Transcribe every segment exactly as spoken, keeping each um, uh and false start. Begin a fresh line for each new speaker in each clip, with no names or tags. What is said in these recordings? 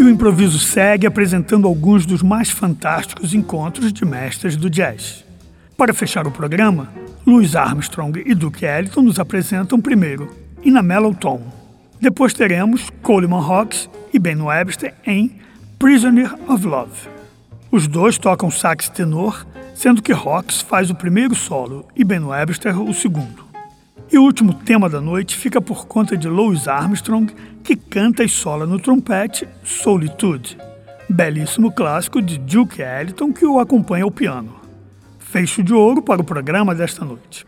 o improviso segue apresentando alguns dos mais fantásticos encontros de mestres do jazz. Para fechar o programa, Louis Armstrong e Duke Ellington nos apresentam primeiro In a Mellow Tone. Depois teremos Coleman Hawkes e Ben Webster em Prisoner of Love. Os dois tocam sax tenor, sendo que Hawkes faz o primeiro solo e Ben Webster o segundo. E o último tema da noite fica por conta de Louis Armstrong, que canta e sola no trompete Solitude, belíssimo clássico de Duke Ellington que o acompanha ao piano. Fecho de ouro para o programa desta noite.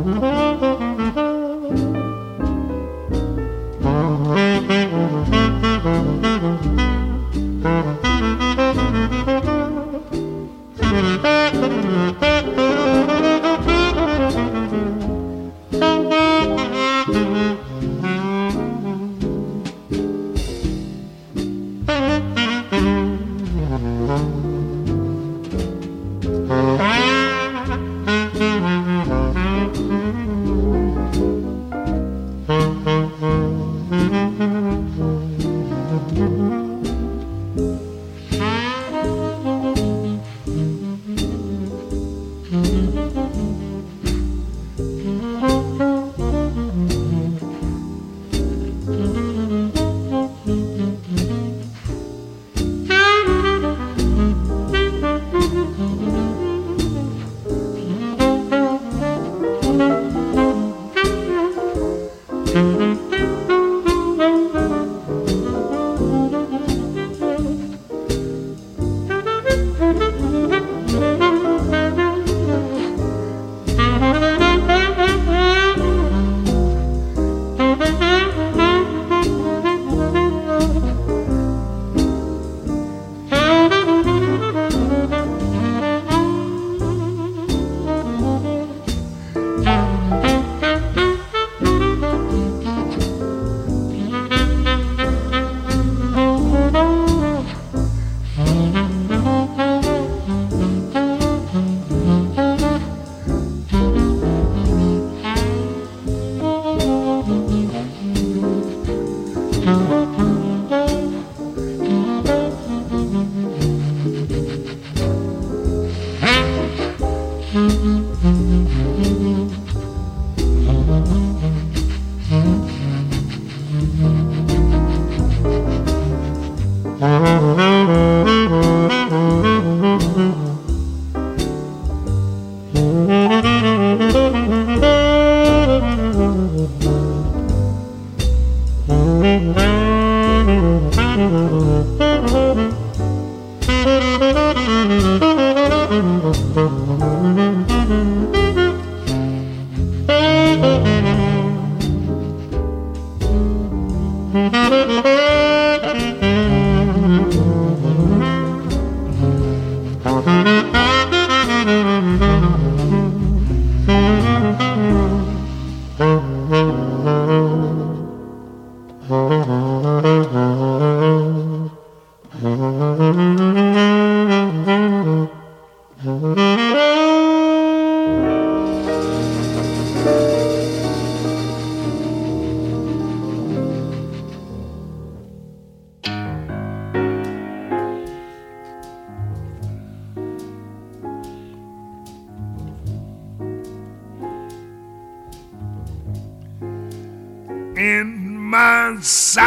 In my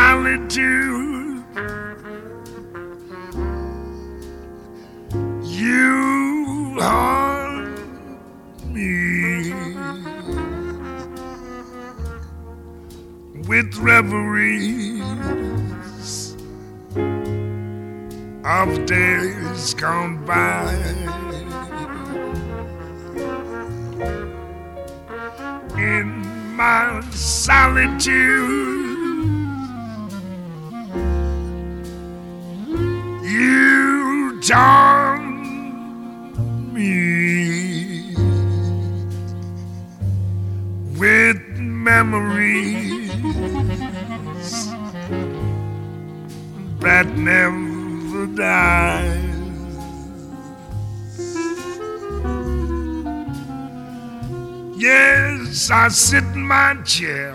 solitude, you haunt me with reveries of days gone by. In my solitude, you taunt me with memories that never die. Yes, I sit in my chair,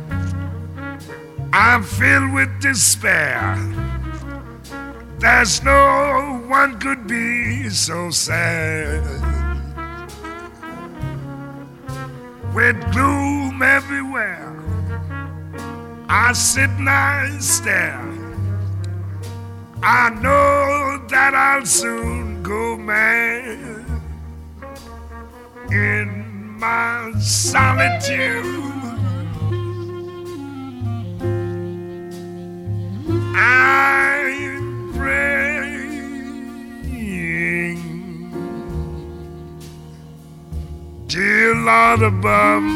I'm filled with despair. There's no one could be so sad. With gloom everywhere, I sit and I stare. I know that I'll soon go mad. In my solitude, I'm praying till Lord above,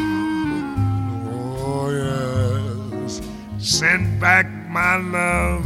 oh yes, send back my love.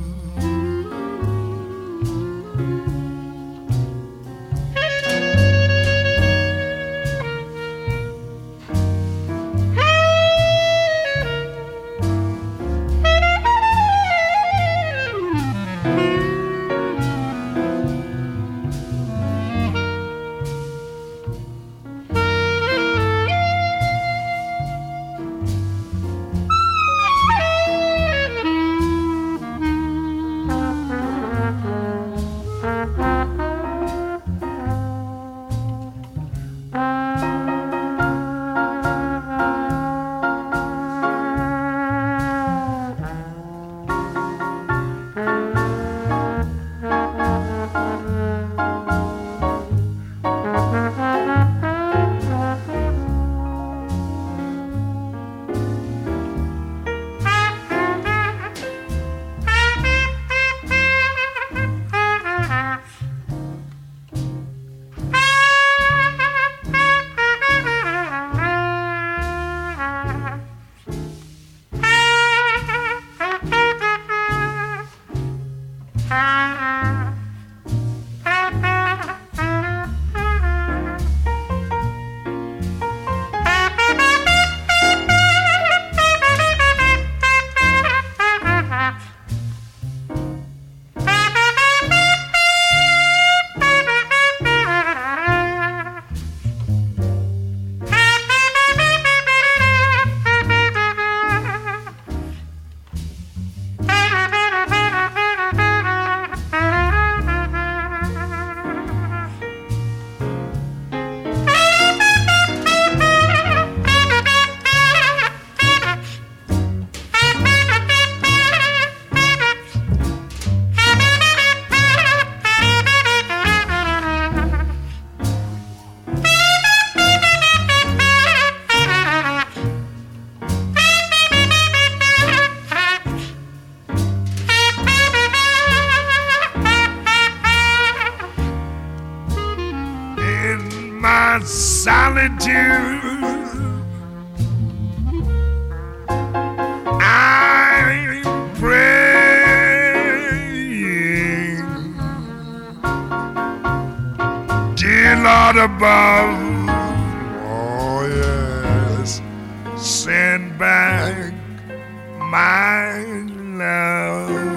Solitude, I'm praying, dear Lord above, oh yes, send back my love.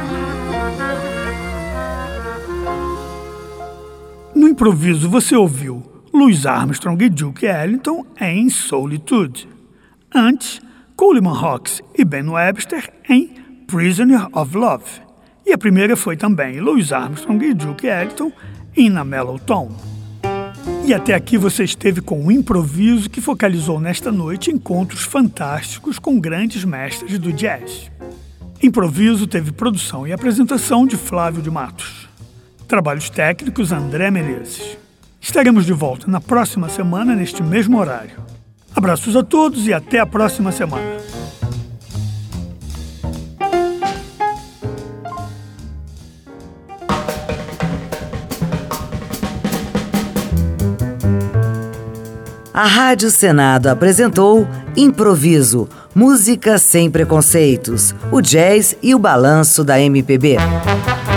No improviso você ouviu Louis Armstrong e Duke Ellington em Solitude. Antes, Coleman Hawkes e Ben Webster em Prisoner of Love. E a primeira foi também Louis Armstrong e Duke Ellington em A Mellow Tone. E até aqui você esteve com um improviso que focalizou nesta noite encontros fantásticos com grandes mestres do jazz. Improviso teve produção e apresentação de Flávio de Matos. Trabalhos técnicos André Menezes. Estaremos de volta na próxima semana, neste mesmo horário. Abraços a todos e até a próxima semana.
A Rádio Senado apresentou Improviso, música sem preconceitos, o jazz e o balanço da M P B.